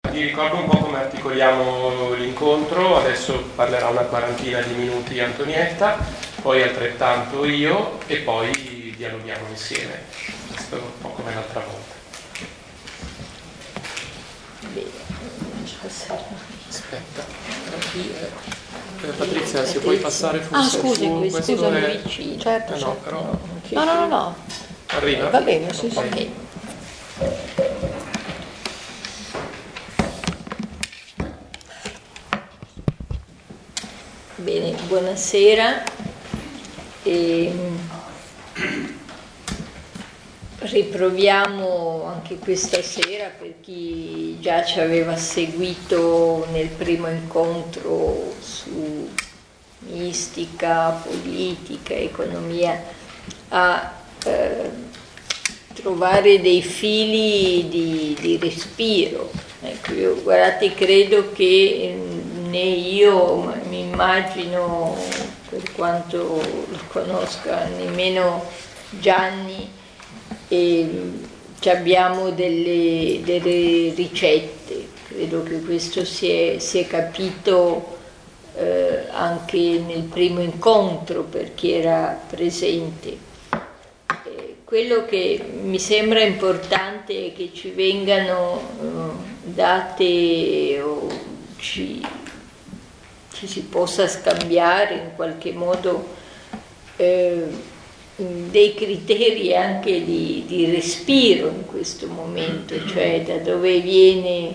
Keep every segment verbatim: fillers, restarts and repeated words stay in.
vi ricordo un po' come articoliamo l'incontro. Adesso parlerà una quarantina di minuti Antonietta, poi altrettanto io e poi dialoghiamo insieme. Questo è un po' come l'altra volta. Aspetta, eh, Patrizia, se puoi passare forse ah, scusi, su questo scusami, è... vicino. Certo, eh no, certo. però... No, no, no, no. Arriva? Va bene, sì, sì. Ok. Bene, buonasera. E riproviamo anche questa sera, per chi già ci aveva seguito nel primo incontro su mistica, politica, economia, a eh, trovare dei fili di, di respiro. Ecco, io, guardate, credo che né io mi immagino, per quanto lo conosca, nemmeno Gianni, e ci abbiamo delle, delle ricette. Credo che questo si è, si è capito eh, anche nel primo incontro per chi era presente. Eh, quello che mi sembra importante è che ci vengano eh, date o ci, ci si possa scambiare in qualche modo eh, dei criteri anche di, di respiro in questo momento, cioè da dove viene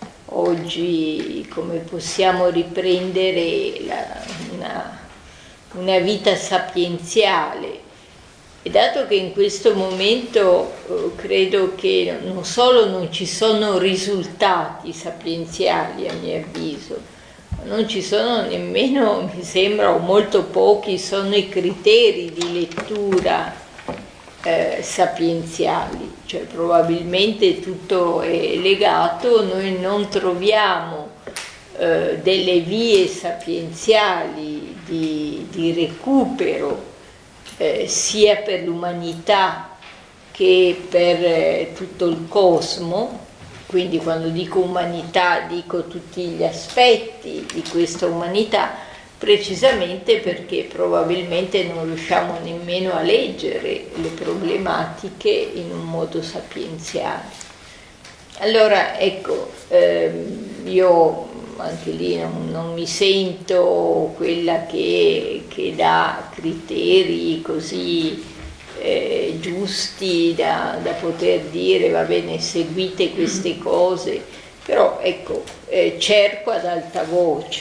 oggi, come possiamo riprendere la, una, una vita sapienziale. E dato che in questo momento eh, credo che non solo non ci sono risultati sapienziali, a mio avviso, non ci sono nemmeno, mi sembra, o molto pochi sono i criteri di lettura eh, sapienziali, cioè probabilmente tutto è legato, noi non troviamo eh, delle vie sapienziali di, di recupero eh, sia per l'umanità che per eh, tutto il cosmo. Quindi quando dico umanità dico tutti gli aspetti di questa umanità, precisamente perché probabilmente non riusciamo nemmeno a leggere le problematiche in un modo sapienziale. Allora, ecco, ehm, io anche lì non, non mi sento quella che, che dà criteri così Eh, giusti da, da poter dire va bene, seguite queste cose, però ecco, eh, cerco ad alta voce.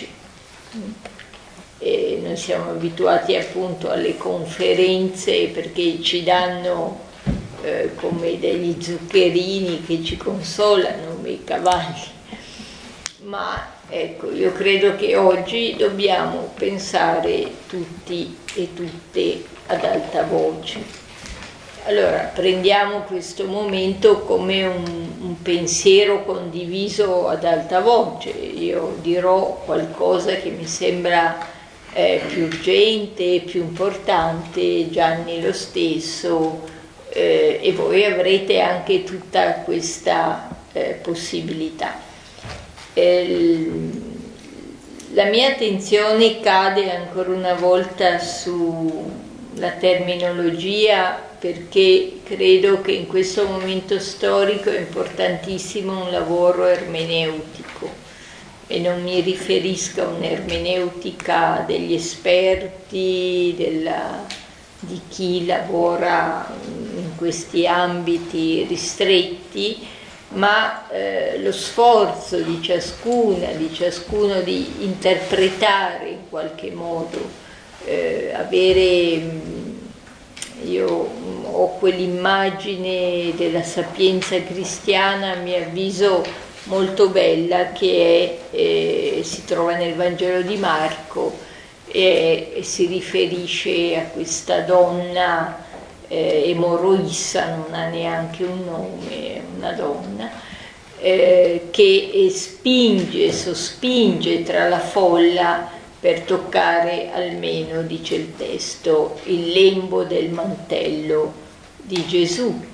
E noi siamo abituati appunto alle conferenze perché ci danno eh, come degli zuccherini che ci consolano, come i cavalli, ma ecco, io credo che oggi dobbiamo pensare tutti e tutte ad alta voce. Allora, prendiamo questo momento come un, un pensiero condiviso ad alta voce. Io dirò qualcosa che mi sembra eh, più urgente e più importante, Gianni lo stesso, eh, e voi avrete anche tutta questa eh, possibilità. Eh, la mia attenzione cade ancora una volta sulla terminologia, perché credo che in questo momento storico è importantissimo un lavoro ermeneutico, e non mi riferisco a un'ermeneutica degli esperti, della, di chi lavora in questi ambiti ristretti, ma eh, lo sforzo di ciascuna, di ciascuno di interpretare in qualche modo, eh, avere... Io ho quell'immagine della sapienza cristiana, a mio avviso, molto bella, che è, eh, si trova nel Vangelo di Marco e, e si riferisce a questa donna eh, emoroissa, non ha neanche un nome, è una donna, eh, che spinge, sospinge tra la folla per toccare almeno, dice il testo, il lembo del mantello di Gesù.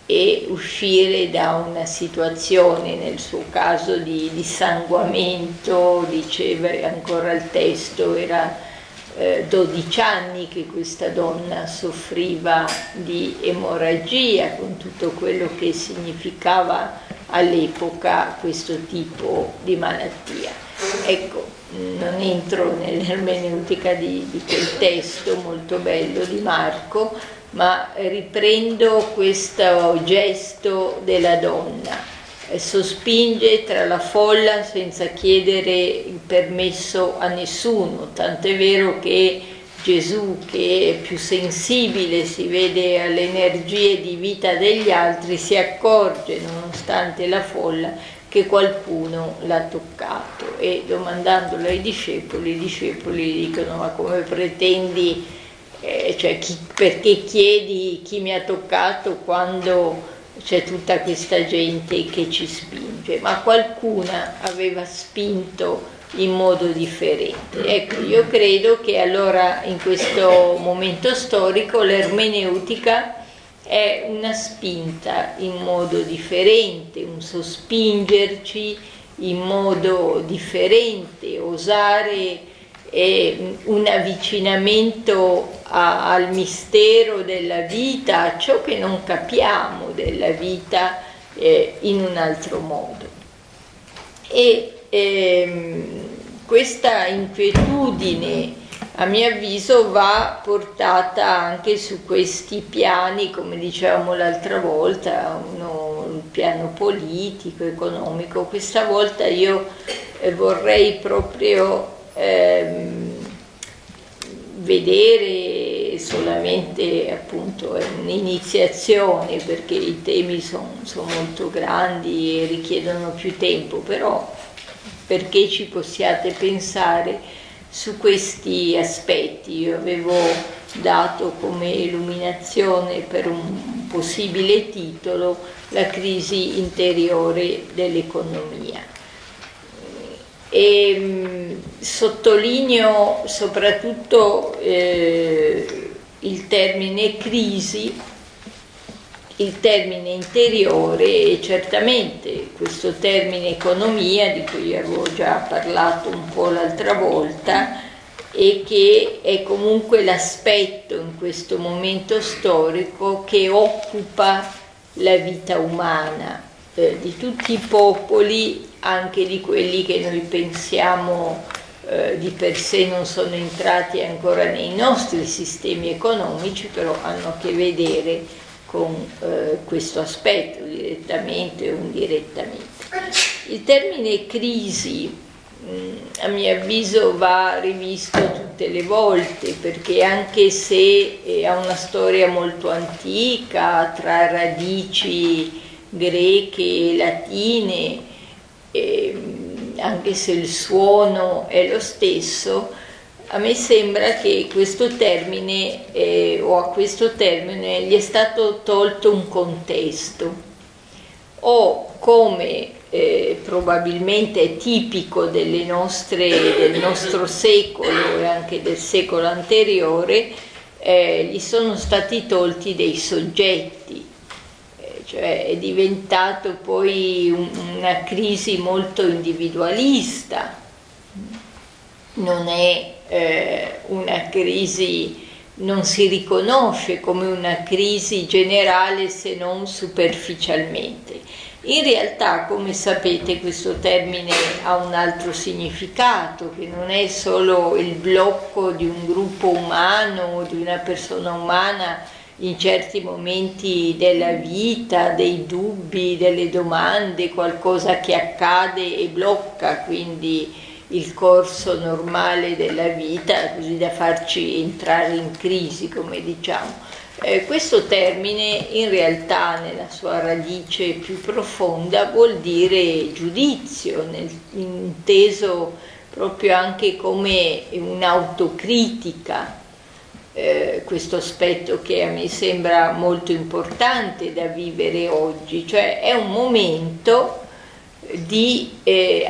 e uscire da una situazione, nel suo caso di dissanguamento, diceva ancora il testo, era eh, dodici anni che questa donna soffriva di emorragia, con tutto quello che significava all'epoca questo tipo di malattia. Ecco, non entro nell'ermeneutica di, di quel testo molto bello di Marco, ma riprendo questo gesto della donna, sospinge tra la folla senza chiedere il permesso a nessuno, tant'è vero che Gesù, che è più sensibile, si vede alle energie di vita degli altri, si accorge, nonostante la folla, che qualcuno l'ha toccato, e domandandolo ai discepoli, i discepoli dicono: ma come pretendi, eh, cioè chi, perché chiedi chi mi ha toccato quando c'è tutta questa gente che ci spinge? Ma qualcuna aveva spinto in modo differente. Ecco, io credo che allora in questo momento storico l'ermeneutica è una spinta in modo differente, un sospingerci in modo differente, osare eh, un avvicinamento a, al mistero della vita, a ciò che non capiamo della vita eh, in un altro modo. E ehm, questa inquietudine, a mio avviso, va portata anche su questi piani, come dicevamo l'altra volta, uno, il piano politico, economico. Questa volta io eh, vorrei proprio ehm, vedere solamente, appunto, è un'iniziazione, perché i temi sono son molto grandi e richiedono più tempo, però perché ci possiate pensare su questi aspetti. Io avevo dato come illuminazione per un possibile titolo la crisi interiore dell'economia. E mh, sottolineo soprattutto eh, il termine crisi, il termine interiore, e certamente questo termine economia, di cui avevo già parlato un po' l'altra volta, e che è comunque l'aspetto in questo momento storico che occupa la vita umana, eh, di tutti i popoli, anche di quelli che noi pensiamo eh, di per sé non sono entrati ancora nei nostri sistemi economici, però hanno a che vedere con eh, questo aspetto, direttamente o indirettamente. Il termine crisi, mh, a mio avviso, va rivisto tutte le volte, perché anche se eh, ha una storia molto antica, tra radici greche e latine, eh, anche se il suono è lo stesso, a me sembra che questo termine, eh, o a questo termine, gli è stato tolto un contesto, o come eh, probabilmente è tipico delle nostre, del nostro secolo e anche del secolo anteriore, eh, gli sono stati tolti dei soggetti, eh, cioè è diventato poi un, una crisi molto individualista, non è eh, una crisi, non si riconosce come una crisi generale se non superficialmente. In realtà, come sapete, questo termine ha un altro significato, che non è solo il blocco di un gruppo umano o di una persona umana in certi momenti della vita, dei dubbi, delle domande, qualcosa che accade e blocca quindi il corso normale della vita, così da farci entrare in crisi, come diciamo. Eh, questo termine in realtà nella sua radice più profonda vuol dire giudizio, nel, inteso proprio anche come un'autocritica, eh, questo aspetto che a me sembra molto importante da vivere oggi, cioè è un momento di eh,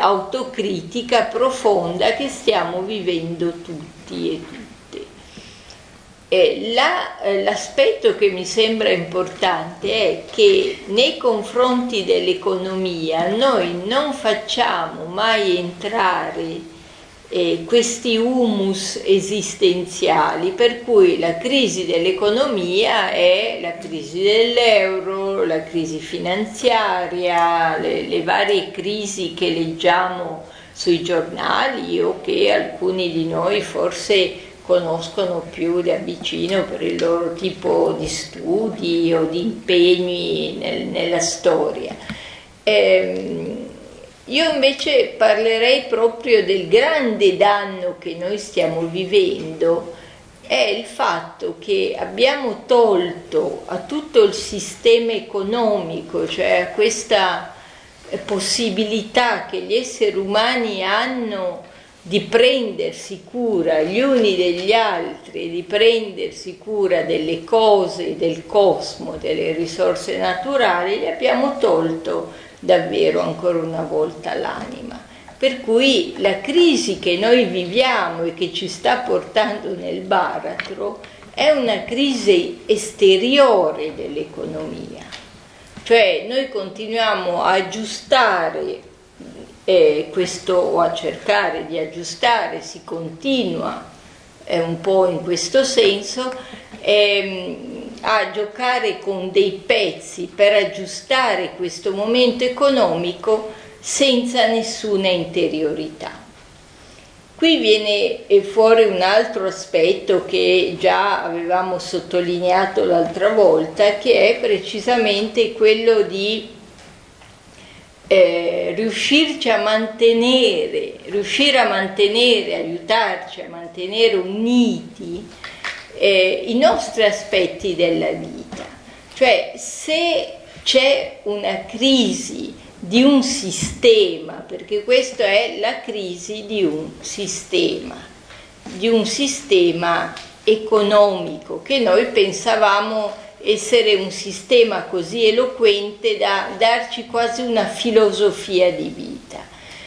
autocritica profonda che stiamo vivendo tutti e tutte. Eh, la, eh, l'aspetto che mi sembra importante è che nei confronti dell'economia noi non facciamo mai entrare eh, questi humus esistenziali, per cui la crisi dell'economia è la crisi dell'euro, la crisi finanziaria, le, le varie crisi che leggiamo sui giornali o che alcuni di noi forse conoscono più da vicino per il loro tipo di studi o di impegni nel, nella storia. Ehm, io invece parlerei proprio del grande danno che noi stiamo vivendo, è il fatto che abbiamo tolto a tutto il sistema economico, cioè a questa possibilità che gli esseri umani hanno di prendersi cura gli uni degli altri, di prendersi cura delle cose, del cosmo, delle risorse naturali, gli abbiamo tolto davvero ancora una volta l'anima. Per cui la crisi che noi viviamo e che ci sta portando nel baratro è una crisi esteriore dell'economia. Cioè noi continuiamo a aggiustare eh, questo, o a cercare di aggiustare, si continua eh, un po' in questo senso, ehm, a giocare con dei pezzi per aggiustare questo momento economico senza nessuna interiorità. Qui viene fuori un altro aspetto che già avevamo sottolineato l'altra volta, che è precisamente quello di eh, riuscirci a mantenere, riuscire a mantenere, aiutarci a mantenere uniti eh, i nostri aspetti della vita. Cioè, se c'è una crisi di un sistema, perché questa è la crisi di un sistema, di un sistema economico che noi pensavamo essere un sistema così eloquente da darci quasi una filosofia di vita.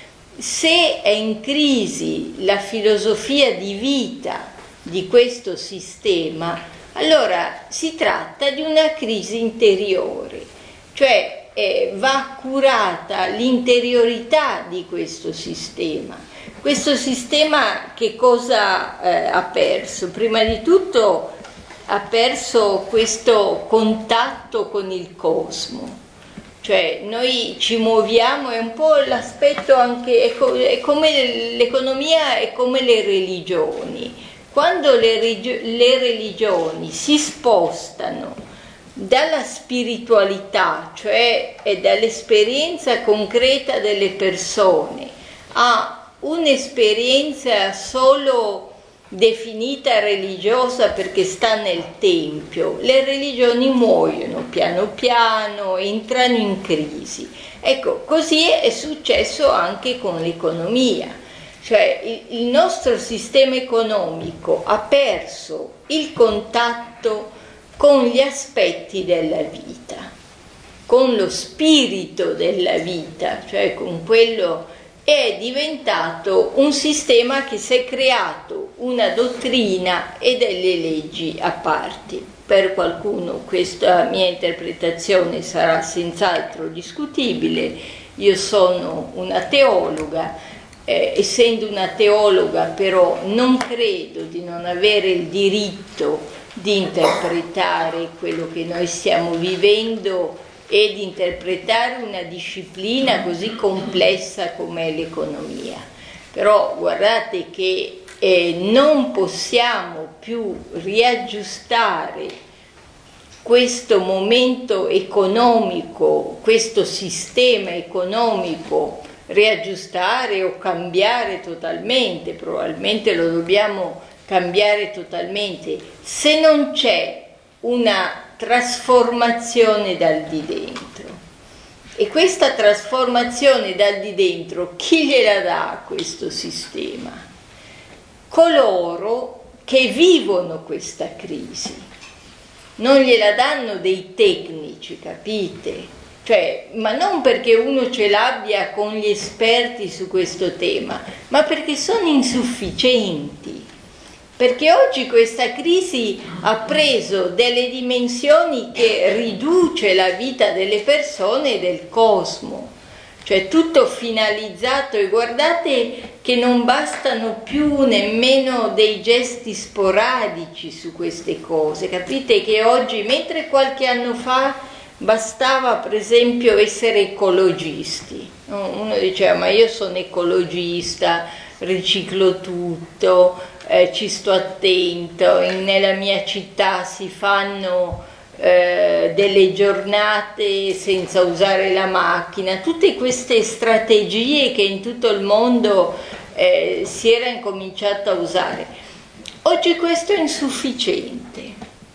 Se è in crisi la filosofia di vita di questo sistema, allora si tratta di una crisi interiore, cioè Eh, va curata l'interiorità di questo sistema. Questo sistema che cosa eh, ha perso? Prima di tutto ha perso questo contatto con il cosmo, cioè noi ci muoviamo, è un po' l'aspetto anche, è, co- è come l'economia, è come le religioni. Quando le, regio- le religioni si spostano dalla spiritualità, cioè dall'esperienza concreta delle persone, a un'esperienza solo definita religiosa perché sta nel tempio, le religioni muoiono piano piano, entrano in crisi. Ecco, così è successo anche con l'economia, cioè il, il nostro sistema economico ha perso il contatto con gli aspetti della vita, con lo spirito della vita, cioè con quello, è diventato un sistema che si è creato una dottrina e delle leggi a parte. Per qualcuno questa mia interpretazione sarà senz'altro discutibile. Io sono una teologa, eh, essendo una teologa però non credo di non avere il diritto di interpretare quello che noi stiamo vivendo e di interpretare una disciplina così complessa come l'economia. Però guardate che eh, non possiamo più riaggiustare questo momento economico, questo sistema economico, riaggiustare o cambiare totalmente, probabilmente lo dobbiamo cambiare totalmente, se non c'è una trasformazione dal di dentro. E questa trasformazione dal di dentro, chi gliela dà a questo sistema? Coloro che vivono questa crisi. Non gliela danno dei tecnici, capite? Cioè, ma non perché uno ce l'abbia con gli esperti su questo tema, ma perché sono insufficienti. perché oggi questa crisi ha preso delle dimensioni che riduce la vita delle persone e del cosmo, cioè tutto finalizzato, e guardate che non bastano più nemmeno dei gesti sporadici su queste cose, capite che oggi, mentre qualche anno fa bastava per esempio essere ecologisti, uno diceva ma io sono ecologista, riciclo tutto, eh, ci sto attento, in, nella mia città si fanno eh, delle giornate senza usare la macchina, tutte queste strategie che in tutto il mondo eh, si era incominciato a usare. Oggi questo è insufficiente,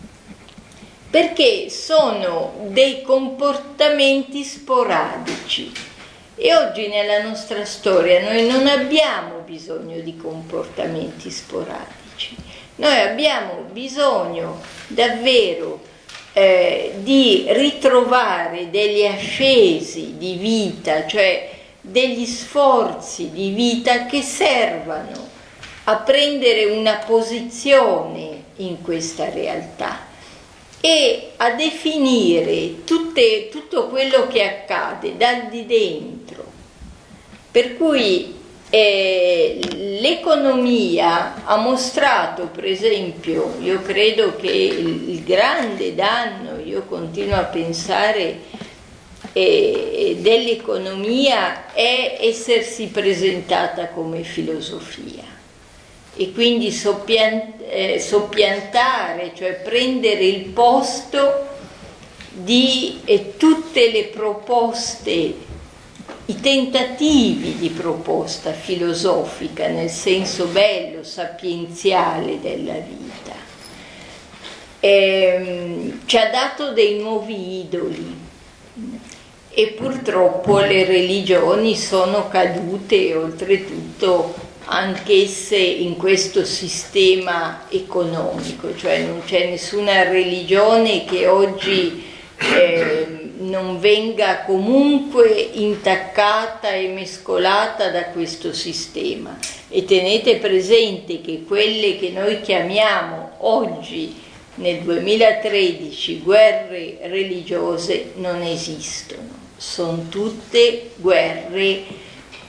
perché sono dei comportamenti sporadici. E oggi nella nostra storia noi non abbiamo bisogno di comportamenti sporadici, noi abbiamo bisogno davvero eh, di ritrovare degli ascesi di vita, cioè degli sforzi di vita che servano a prendere una posizione in questa realtà e a definire tutte, tutto quello che accade dal di dentro. Per cui eh, l'economia ha mostrato, per esempio, io credo che il, il grande danno, io continuo a pensare, eh, dell'economia è essersi presentata come filosofia. E quindi soppiant- eh, soppiantare, cioè prendere il posto di eh, tutte le proposte, i tentativi di proposta filosofica nel senso bello, sapienziale della vita. E, ci ha dato dei nuovi idoli e purtroppo le religioni sono cadute, oltretutto anch'esse in questo sistema economico, cioè non c'è nessuna religione che oggi eh, non venga comunque intaccata e mescolata da questo sistema. E tenete presente che quelle che noi chiamiamo oggi nel duemilatredici guerre religiose non esistono, sono tutte guerre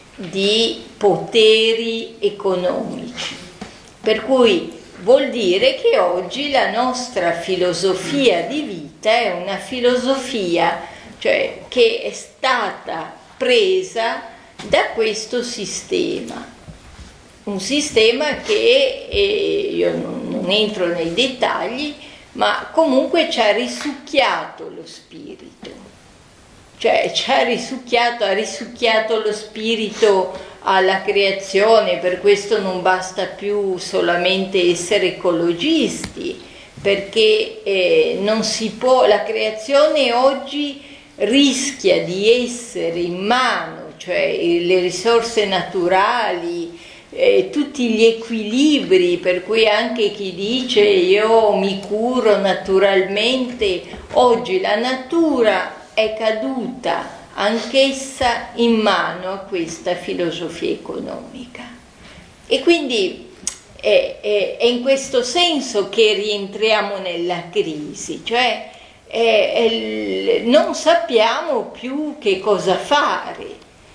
di poteri economici, per cui vuol dire che oggi la nostra filosofia di vita è una filosofia, cioè, che è stata presa da questo sistema, un sistema che eh, io non, non entro nei dettagli, ma comunque ci ha risucchiato lo spirito. Cioè ci ha risucchiato, ha risucchiato lo spirito alla creazione, per questo non basta più solamente essere ecologisti, perché eh, non si può, la creazione oggi rischia di essere in mano, cioè le risorse naturali, eh, tutti gli equilibri, per cui anche chi dice io mi curo naturalmente, oggi la natura è caduta anch'essa in mano a questa filosofia economica. E quindi è, è, è in questo senso che rientriamo nella crisi, cioè è, è, non sappiamo più che cosa fare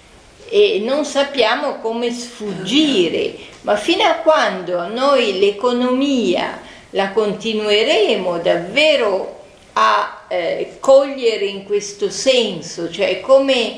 e non sappiamo come sfuggire, ma fino a quando noi l'economia la continueremo davvero a eh, cogliere in questo senso, cioè come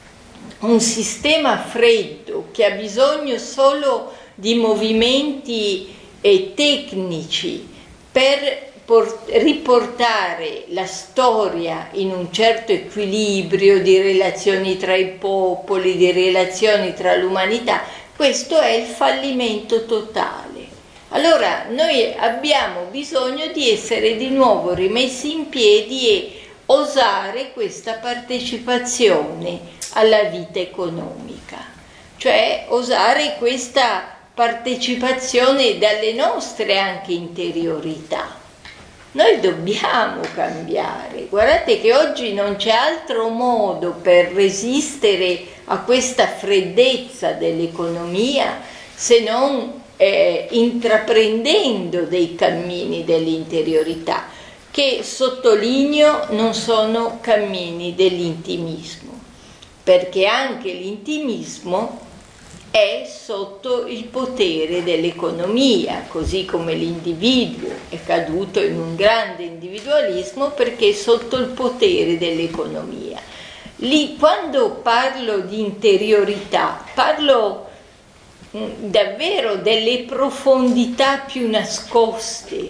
un sistema freddo che ha bisogno solo di movimenti eh, tecnici per port- riportare la storia in un certo equilibrio di relazioni tra i popoli, di relazioni tra l'umanità, questo è il fallimento totale. Allora noi abbiamo bisogno di essere di nuovo rimessi in piedi e osare questa partecipazione alla vita economica, cioè osare questa partecipazione dalle nostre anche interiorità. Noi dobbiamo cambiare, guardate che oggi non c'è altro modo per resistere a questa freddezza dell'economia se non eh, intraprendendo dei cammini dell'interiorità, che sottolineo non sono cammini dell'intimismo, perché anche l'intimismo è sotto il potere dell'economia, così come l'individuo è caduto in un grande individualismo perché è sotto il potere dell'economia. Lì, quando parlo di interiorità, parlo mh, davvero delle profondità più nascoste,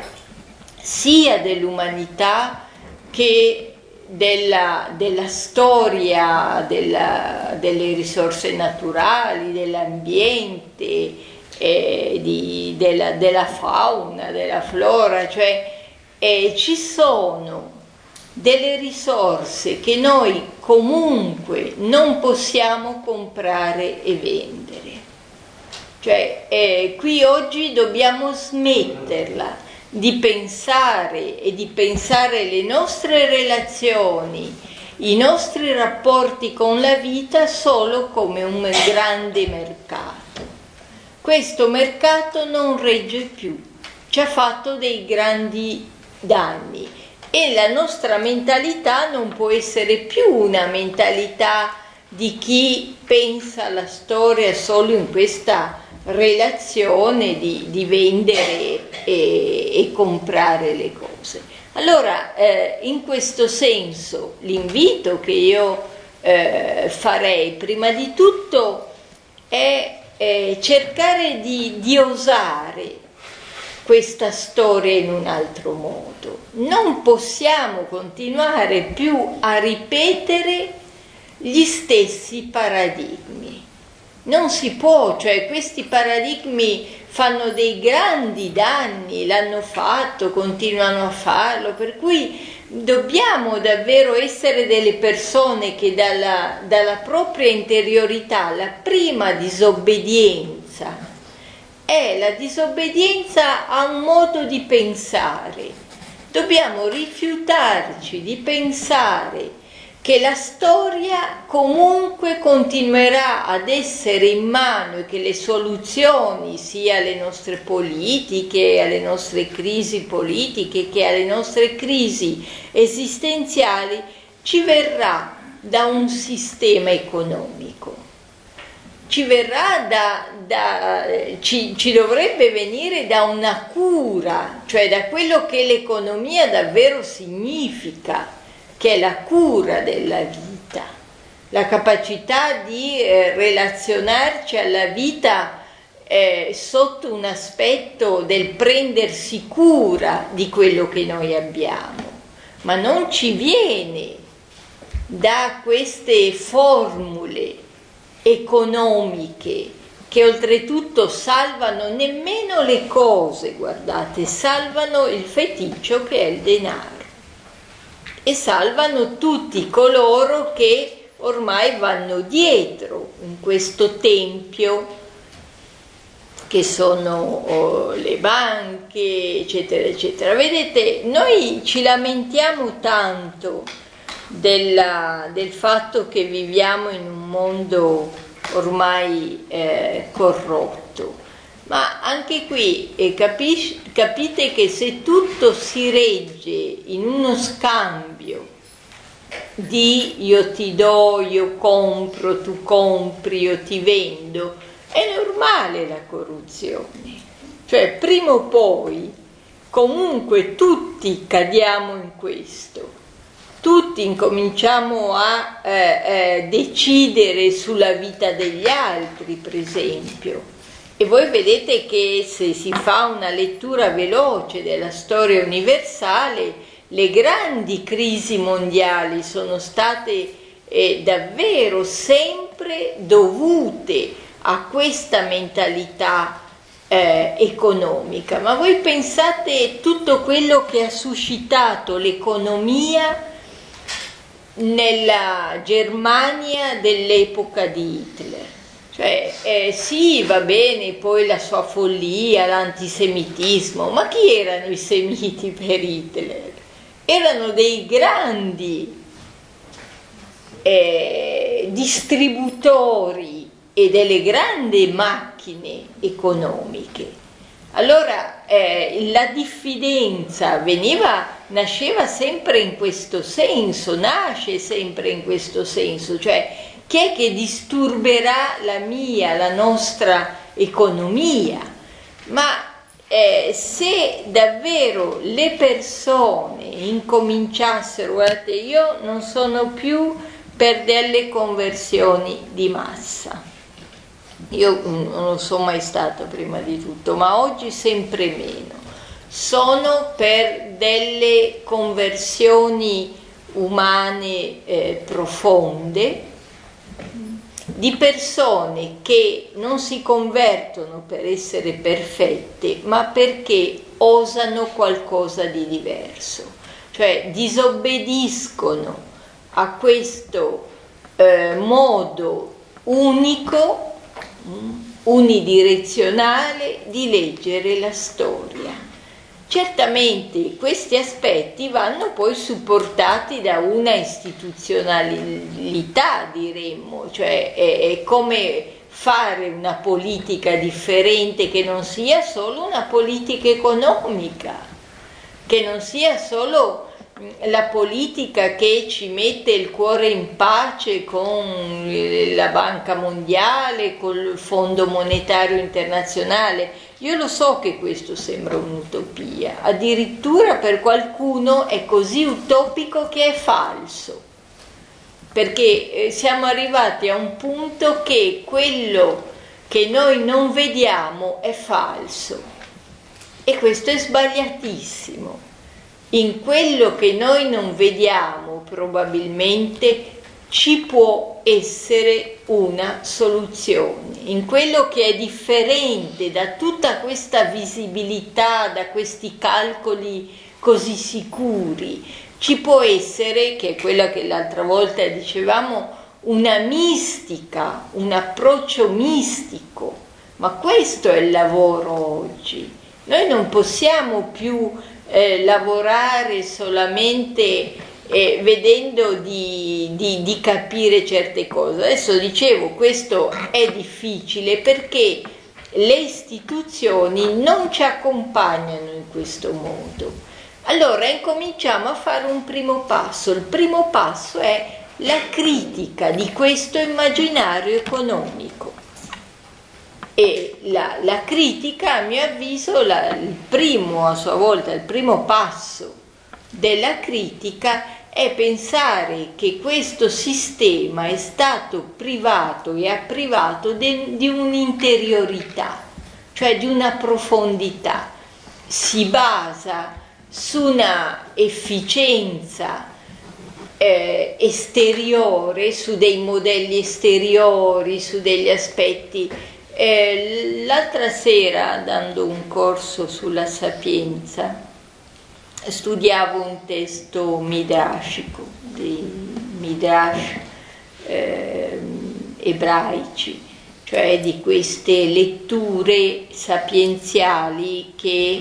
sia dell'umanità che della, della storia, della, delle risorse naturali, dell'ambiente, eh, di, della, della fauna, della flora, cioè eh, ci sono delle risorse che noi comunque non possiamo comprare e vendere. Cioè eh, qui oggi dobbiamo smetterla di pensare e di pensare le nostre relazioni, i nostri rapporti con la vita solo come un grande mercato. Questo mercato non regge più, ci ha fatto dei grandi danni e la nostra mentalità non può essere più una mentalità di chi pensa alla storia solo in questa relazione di, di vendere e, e comprare le cose. Allora, eh, in questo senso, l'invito che io eh, farei prima di tutto è eh, cercare di, di osare questa storia in un altro modo. Non possiamo continuare più a ripetere gli stessi paradigmi. Non si può, cioè questi paradigmi fanno dei grandi danni, l'hanno fatto, continuano a farlo, per cui dobbiamo davvero essere delle persone che dalla, dalla propria interiorità, la prima disobbedienza è la disobbedienza a un modo di pensare. Dobbiamo rifiutarci di pensare che la storia comunque continuerà ad essere in mano e che le soluzioni, sia alle nostre politiche, alle nostre crisi politiche, che alle nostre crisi esistenziali, ci verrà da un sistema economico. Ci verrà da, da ci, ci dovrebbe venire da una cura, cioè da quello che l'economia davvero significa, che è la cura della vita, la capacità di eh, relazionarci alla vita eh, sotto un aspetto del prendersi cura di quello che noi abbiamo, ma non ci viene da queste formule economiche che oltretutto salvano nemmeno le cose, guardate, salvano il feticcio che è il denaro. E salvano tutti coloro che ormai vanno dietro in questo tempio, che sono oh, le banche, eccetera, eccetera. Vedete, noi ci lamentiamo tanto della, del fatto che viviamo in un mondo ormai eh, corrotto. Ma anche qui eh, capisci, capite che se tutto si regge in uno scambio di io ti do, io compro, tu compri, io ti vendo, è normale la corruzione. Cioè, prima o poi, comunque tutti cadiamo in questo. Tutti incominciamo a eh, eh, decidere sulla vita degli altri, per esempio. E voi vedete che se si fa una lettura veloce della storia universale, le grandi crisi mondiali sono state eh, davvero sempre dovute a questa mentalità eh, economica. Ma voi pensate tutto quello che ha suscitato l'economia nella Germania dell'epoca di Hitler? Cioè, eh, sì, va bene, poi la sua follia, l'antisemitismo, ma chi erano i semiti per Hitler? Erano dei grandi eh, distributori e delle grandi macchine economiche. Allora eh, la diffidenza veniva, nasceva sempre in questo senso, nasce sempre in questo senso, cioè chi è che disturberà la mia, la nostra economia? Ma eh, se davvero le persone incominciassero, guardate, io non sono più per delle conversioni di massa. Io non lo sono mai stata prima di tutto, ma oggi sempre meno. Sono per delle conversioni umane eh, profonde, di persone che non si convertono per essere perfette, ma perché osano qualcosa di diverso, cioè disobbediscono a questo eh, modo unico, unidirezionale di leggere la storia. Certamente questi aspetti vanno poi supportati da una istituzionalità, diremmo, cioè è, è come fare una politica differente che non sia solo una politica economica, che non sia solo la politica che ci mette il cuore in pace con la Banca Mondiale, col Fondo Monetario Internazionale. Io lo so che questo sembra un'utopia, addirittura per qualcuno è così utopico che è falso, perché siamo arrivati a un punto che quello che noi non vediamo è falso, e questo è sbagliatissimo. In quello che noi non vediamo probabilmente ci può essere una soluzione, in quello che è differente da tutta questa visibilità, da questi calcoli così sicuri, ci può essere, che è quella che l'altra volta dicevamo, una mistica, un approccio mistico. Ma questo è il lavoro oggi. Noi non possiamo più eh, lavorare solamente Eh, vedendo di, di, di capire certe cose. Adesso dicevo, questo è difficile perché le istituzioni non ci accompagnano in questo modo. Allora incominciamo a fare un primo passo. Il primo passo è la critica di questo immaginario economico. E la, la critica, a mio avviso, la, il primo, a sua volta, il primo passo della critica è pensare che questo sistema è stato privato e ha privato de, di un'interiorità, cioè di una profondità. Si basa su una efficienza eh, esteriore, su dei modelli esteriori, su degli aspetti. Eh, l'altra sera, dando un corso sulla Sapienza, studiavo un testo midrashico, dei midrash eh, ebraici, cioè di queste letture sapienziali che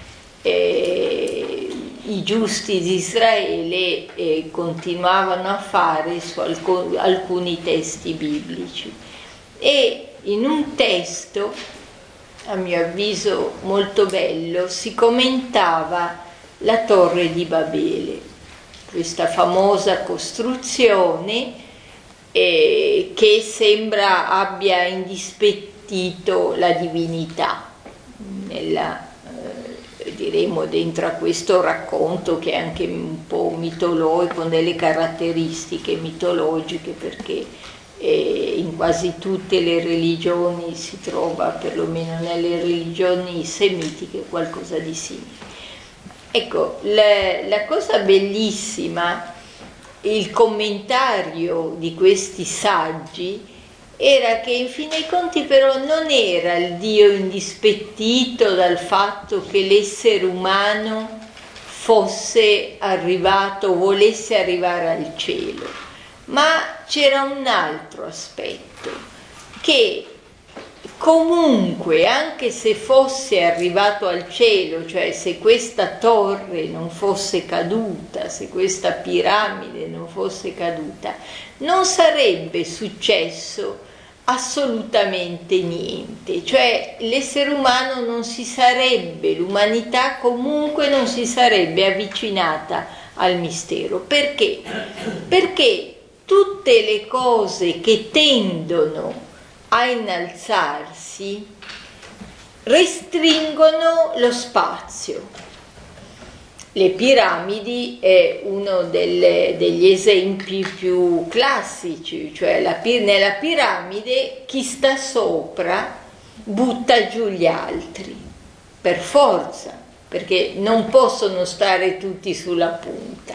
eh, i giusti di Israele eh, continuavano a fare su alc- alcuni testi biblici. E in un testo, a mio avviso molto bello, si commentava la Torre di Babele, questa famosa costruzione eh, che sembra abbia indispettito la divinità, nella, eh, diremo dentro a questo racconto che è anche un po' mitologico, con delle caratteristiche mitologiche, perché eh, in quasi tutte le religioni si trova, perlomeno nelle religioni semitiche, qualcosa di simile. Ecco, la, la cosa bellissima, il commentario di questi saggi era che in fin dei conti però non era il Dio indispettito dal fatto che l'essere umano fosse arrivato, volesse arrivare al cielo, ma c'era un altro aspetto, che comunque, anche se fosse arrivato al cielo, cioè se questa torre non fosse caduta, se questa piramide non fosse caduta, non sarebbe successo assolutamente niente, cioè l'essere umano non si sarebbe, l'umanità comunque non si sarebbe avvicinata al mistero. Perché? Perché tutte le cose che tendono a innalzarsi restringono lo spazio. Le piramidi è uno delle, degli esempi più classici, cioè la, nella piramide chi sta sopra butta giù gli altri, per forza, perché non possono stare tutti sulla punta.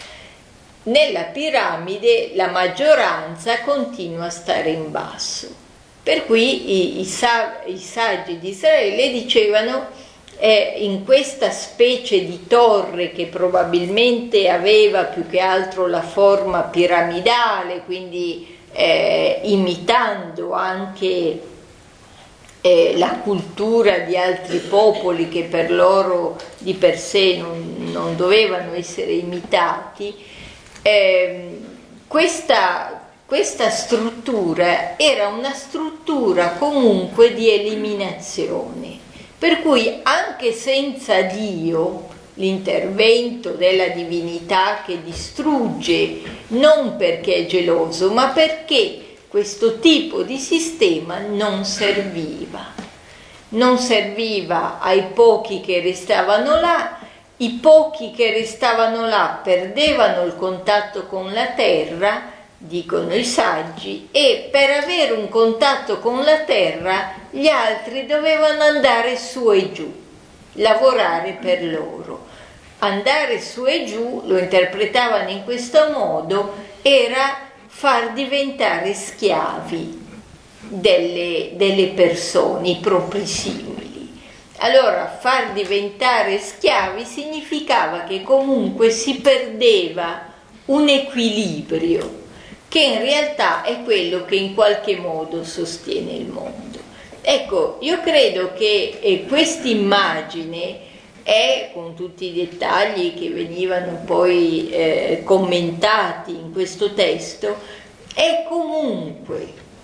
Nella piramide la maggioranza continua a stare in basso, per cui i, i, i saggi di Israele dicevano: Eh, in questa specie di torre che probabilmente aveva più che altro la forma piramidale, quindi eh, imitando anche eh, la cultura di altri popoli che per loro di per sé non, non dovevano essere imitati, eh, questa, questa struttura era una struttura comunque di eliminazione. Per cui anche senza Dio, l'intervento della divinità che distrugge, non perché è geloso, ma perché questo tipo di sistema non serviva. Non serviva ai pochi che restavano là, i pochi che restavano là perdevano il contatto con la terra, dicono i saggi, e per avere un contatto con la terra gli altri dovevano andare su e giù, lavorare per loro. Andare su e giù, lo interpretavano in questo modo, era far diventare schiavi delle, delle persone, i propri simili. Allora, far diventare schiavi significava che comunque si perdeva un equilibrio, che in realtà è quello che in qualche modo sostiene il mondo. Ecco, io credo che eh, quest'immagine è, con tutti i dettagli che venivano poi eh, commentati in questo testo, è comunque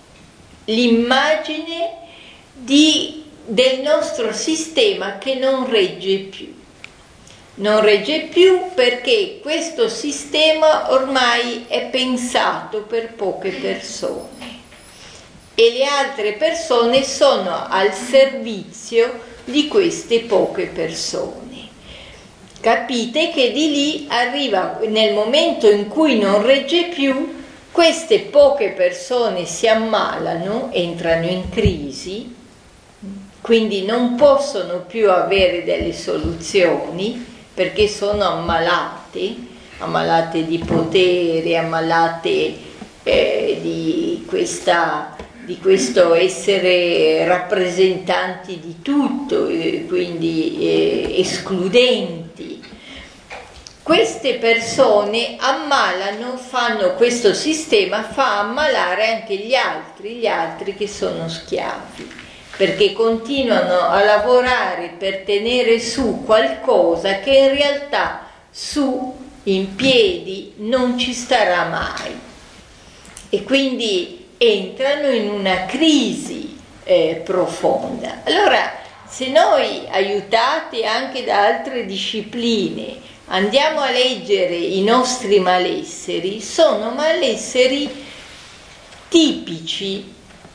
l'immagine di, del nostro sistema che non regge più. Non regge più perché questo sistema ormai è pensato per poche persone e le altre persone sono al servizio di queste poche persone. Capite che di lì arriva, nel momento in cui non regge più, queste poche persone si ammalano, entrano in crisi, quindi non possono più avere delle soluzioni, perché sono ammalate, ammalate di potere, ammalate eh, di, questa, di questo essere rappresentanti di tutto, eh, quindi eh, escludenti. Queste persone ammalano, fanno questo sistema, fa ammalare anche gli altri, gli altri che sono schiavi, perché continuano a lavorare per tenere su qualcosa che in realtà su, in piedi, non ci starà mai. E quindi entrano in una crisi eh, profonda. Allora, se noi, aiutati anche da altre discipline, andiamo a leggere i nostri malesseri, sono malesseri tipici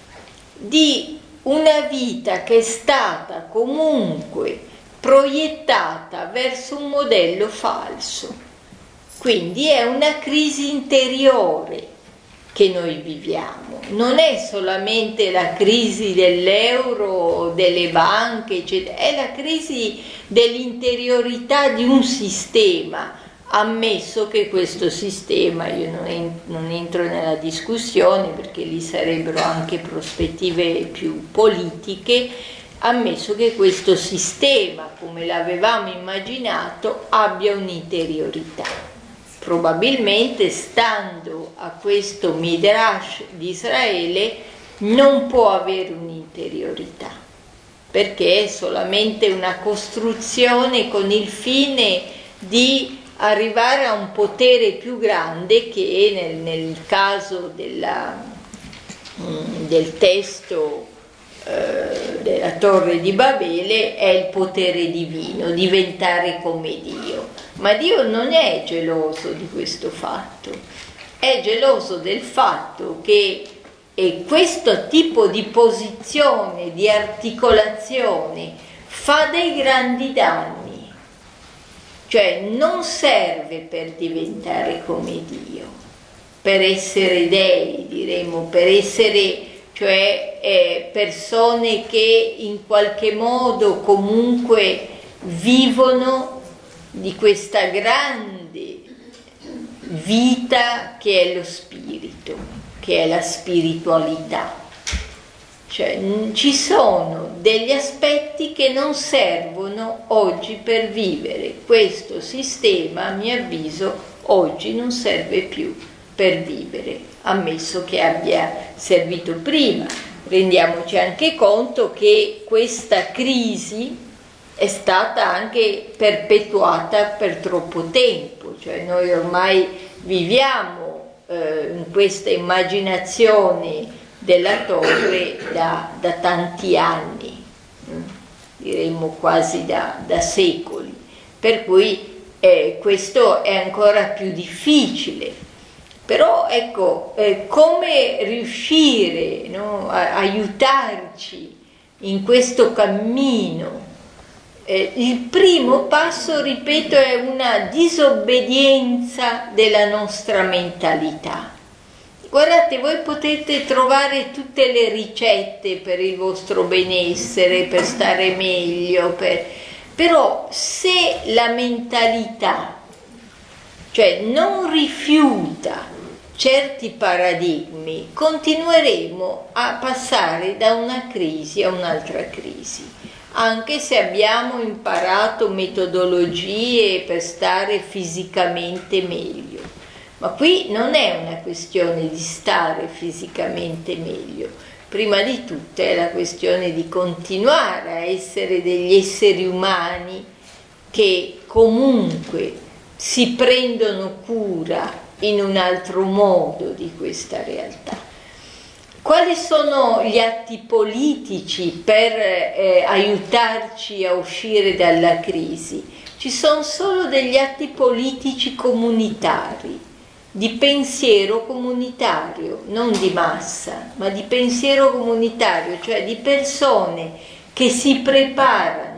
di una vita che è stata comunque proiettata verso un modello falso. Quindi è una crisi interiore che noi viviamo. Non è solamente la crisi dell'euro, delle banche, eccetera, è la crisi dell'interiorità di un sistema, ammesso che questo sistema, io non, en- non entro nella discussione perché lì sarebbero anche prospettive più politiche, ammesso che questo sistema, come l'avevamo immaginato, abbia un'interiorità. Probabilmente, stando a questo Midrash di Israele, non può avere un'interiorità, perché è solamente una costruzione con il fine di arrivare a un potere più grande che nel, nel caso della, mh, del testo eh, della Torre di Babele è il potere divino, diventare come Dio. Ma Dio non è geloso di questo fatto, è geloso del fatto che e questo tipo di posizione, di articolazione, fa dei grandi danni. Cioè non serve per diventare come Dio, per essere dei, diremmo, per essere, cioè eh, persone che in qualche modo comunque vivono di questa grande vita che è lo spirito, che è la spiritualità. Cioè ci sono degli aspetti che non servono oggi per vivere. Questo sistema, a mio avviso, oggi non serve più per vivere, ammesso che abbia servito prima. Rendiamoci anche conto che questa crisi è stata anche perpetuata per troppo tempo, cioè noi ormai viviamo eh, in questa immaginazione della torre da, da tanti anni, eh, diremmo quasi da, da secoli, per cui eh, questo è ancora più difficile. Però ecco, eh, come riuscire, no, a aiutarci in questo cammino? Eh, il primo passo, ripeto, è una disobbedienza della nostra mentalità. Guardate, voi potete trovare tutte le ricette per il vostro benessere, per stare meglio, per... però se la mentalità, cioè non rifiuta certi paradigmi, continueremo a passare da una crisi a un'altra crisi, anche se abbiamo imparato metodologie per stare fisicamente meglio. Ma qui non è una questione di stare fisicamente meglio, prima di tutto è la questione di continuare a essere degli esseri umani che comunque si prendono cura in un altro modo di questa realtà. Quali sono gli atti politici per eh, aiutarci a uscire dalla crisi? Ci sono solo degli atti politici comunitari, di pensiero comunitario, non di massa, ma di pensiero comunitario, cioè di persone che si preparano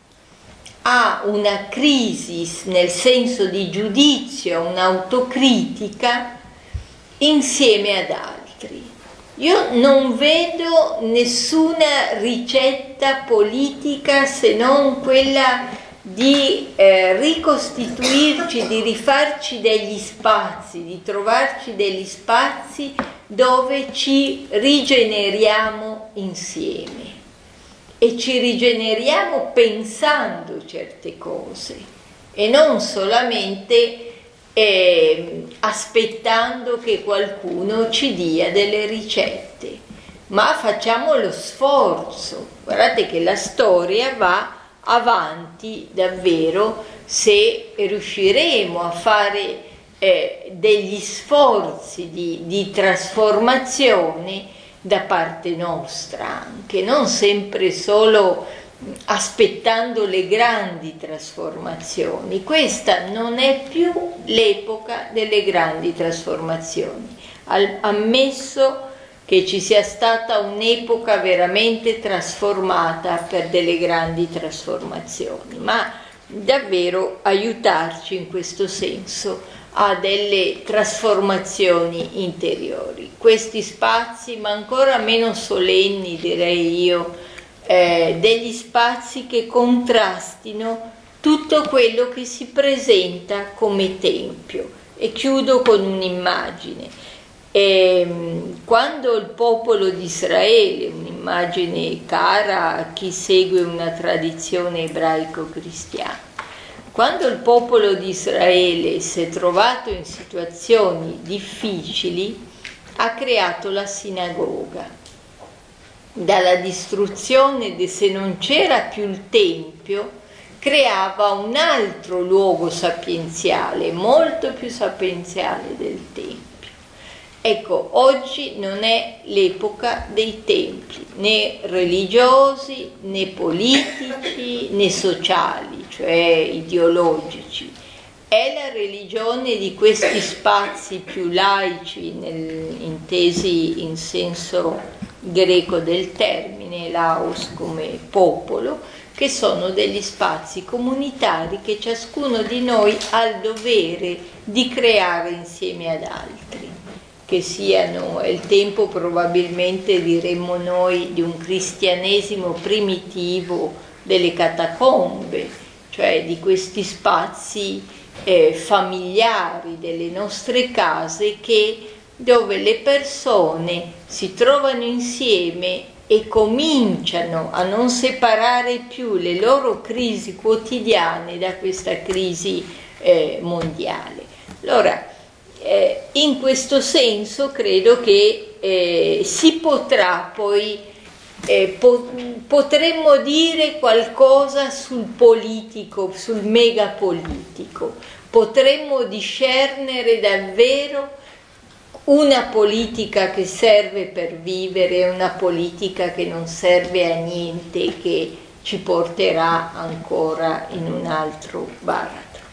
a una crisi nel senso di giudizio, un'autocritica insieme ad altri. Io non vedo nessuna ricetta politica se non quella di eh, ricostituirci, di rifarci degli spazi, di trovarci degli spazi dove ci rigeneriamo insieme e ci rigeneriamo pensando certe cose e non solamente eh, aspettando che qualcuno ci dia delle ricette, ma facciamo lo sforzo. Guardate che la storia va avanti davvero se riusciremo a fare eh, degli sforzi di, di trasformazione da parte nostra, anche non sempre solo aspettando le grandi trasformazioni. Questa non è più l'epoca delle grandi trasformazioni, Al, ammesso che ci sia stata un'epoca veramente trasformata per delle grandi trasformazioni, ma davvero aiutarci in questo senso a delle trasformazioni interiori. Questi spazi, ma ancora meno solenni direi io, eh, degli spazi che contrastino tutto quello che si presenta come tempio. E chiudo con un'immagine. E quando il popolo di Israele, un'immagine cara a chi segue una tradizione ebraico-cristiana, quando il popolo di Israele si è trovato in situazioni difficili, ha creato la sinagoga. Dalla distruzione, de, se non c'era più il tempio, creava un altro luogo sapienziale, molto più sapienziale del tempio. Ecco, oggi non è l'epoca dei templi, né religiosi, né politici, né sociali, cioè ideologici. È la religione di questi spazi più laici, nel, intesi in senso greco del termine, laos come popolo, che sono degli spazi comunitari che ciascuno di noi ha il dovere di creare insieme ad altri, che siano, è il tempo probabilmente, diremmo noi, di un cristianesimo primitivo delle catacombe, cioè di questi spazi eh, familiari delle nostre case, che, dove le persone si trovano insieme e cominciano a non separare più le loro crisi quotidiane da questa crisi eh, mondiale. Allora, eh, in questo senso credo che eh, si potrà poi, eh, po- potremmo dire qualcosa sul politico, sul megapolitico, potremmo discernere davvero una politica che serve per vivere e una politica che non serve a niente, che ci porterà ancora in un altro baratro.